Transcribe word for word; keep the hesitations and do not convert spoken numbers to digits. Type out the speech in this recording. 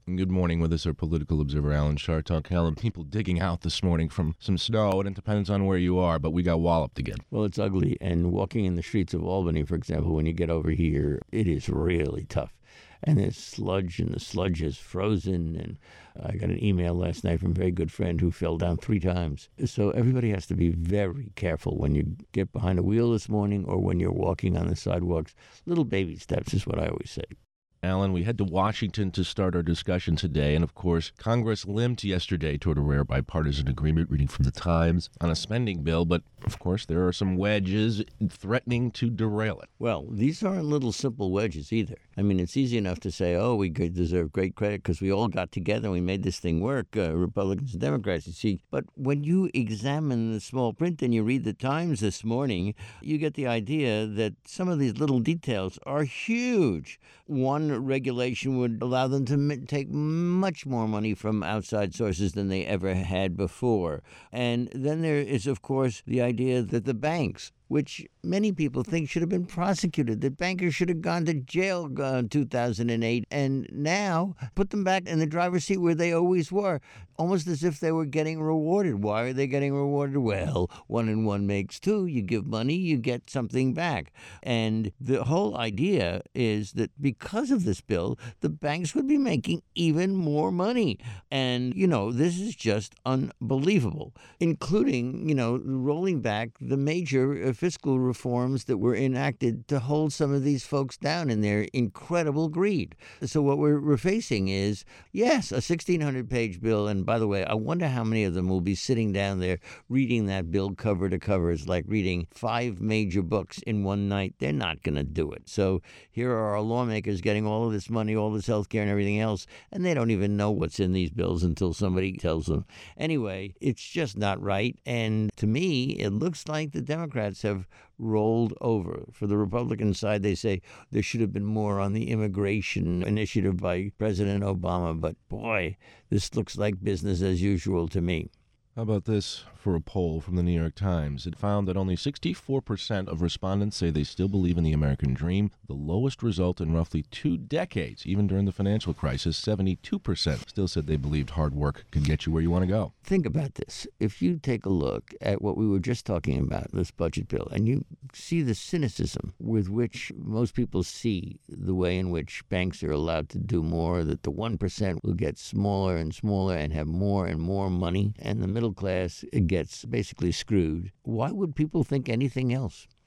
Good morning. With us, our political observer, Alan Chartock. Alan, people digging out this morning from some snow, and it depends on where you are, but we got walloped again. Well, it's ugly, and walking in the streets of Albany, for example, when you get over here, it is really tough. And there's sludge, and the sludge is frozen, and I got an email last night from a very good friend who fell down three times. So everybody has to be very careful when you get behind a wheel this morning or when you're walking on the sidewalks. Little baby steps is what I always say. Alan, we head to Washington to start our discussion today, and of course, Congress limped yesterday toward a rare bipartisan agreement, reading from the Times, on a spending bill, but of course there are some wedges threatening to derail it. Well, these aren't little simple wedges either. I mean, it's easy enough to say, oh, we deserve great credit because we all got together and we made this thing work, uh, Republicans and Democrats, you see. But when you examine the small print and you read the Times this morning, you get the idea that some of these little details are huge. One regulation would allow them to m- take much more money from outside sources than they ever had before. And then there is, of course, the idea that the banks, which many people think should have been prosecuted, that bankers should have gone to jail in two thousand eight, and now put them back in the driver's seat where they always were, almost as if they were getting rewarded. Why are they getting rewarded? Well, one and one makes two. You give money, you get something back. And the whole idea is that because of this bill, the banks would be making even more money. And, you know, this is just unbelievable, including, you know, rolling back the major fiscal reforms that were enacted to hold some of these folks down in their incredible greed. So what we're, we're facing is, yes, a sixteen hundred page bill. And by the way, I wonder how many of them will be sitting down there reading that bill cover to cover. It's like reading five major books in one night. They're not going to do it. So here are our lawmakers getting all of this money, all this health care and everything else, and they don't even know what's in these bills until somebody tells them. Anyway, it's just not right. And to me, it looks like the Democrats have rolled over. For the Republican side, they say there should have been more on the immigration initiative by President Obama. But boy, this looks like business as usual to me. How about this for a poll from the New York Times? It found that only sixty-four percent of respondents say they still believe in the American dream, the lowest result in roughly two decades. Even during the financial crisis, seventy-two percent still said they believed hard work could get you where you want to go. Think about this. If you take a look at what we were just talking about, this budget bill, and you see the cynicism with which most people see the way in which banks are allowed to do more, that the one percent will get smaller and smaller and have more and more money, and the middle class gets basically screwed. Why would people think anything else?